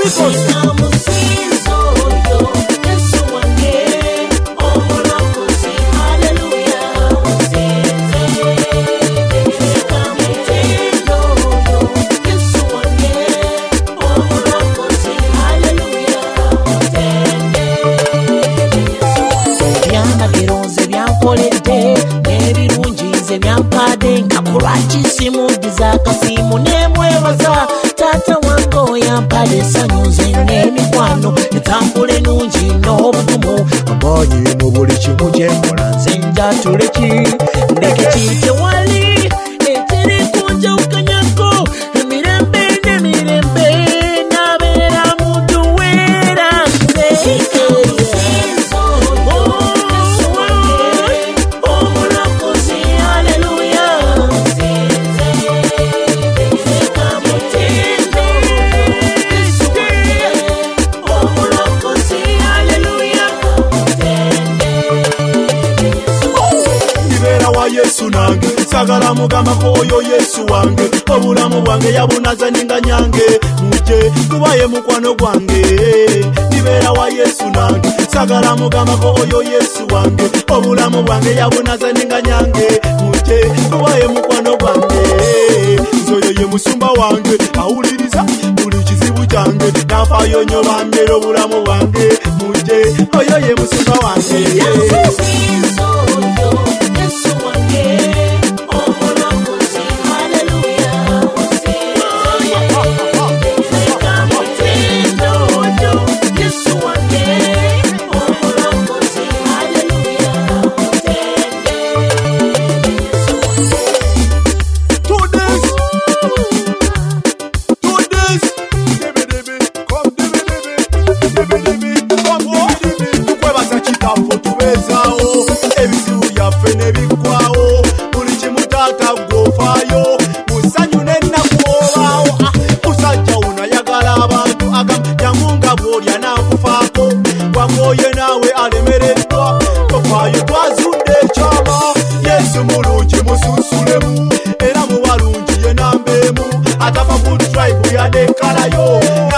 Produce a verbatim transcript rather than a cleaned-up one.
Simugiza kasimu nemwebaza tata wango yampale sanyuze n'emikwano etambule nungi n'obugumu amanyi mu buli kimu kye nkola nze njatuleki ndeke kitewali ekiri kunjawukanyako emirembe n'emirembe nabeera mutuweera nze Yesu nange sagala mugamba ko oyo Yesu wange obulamu bwange yabunaza ninga nyange muje kubaye mukwano gwange nibera wa Yesu nange sagala mugamba ko oyo Yesu wange obulamu bwange yabunaza ninga nyange muje kubaye mukwano gwange zoyo ye musumba wange awuliriza buli kizibu kyange nafayo nyo bambera obulamu bwange muje oyo ye musumba wange Oye nawe alemeredwa tofayo twazudde ekyama Yesu mulungi mususulemu era mubalungi ye nambeemu atafa ku tribe yadekalayo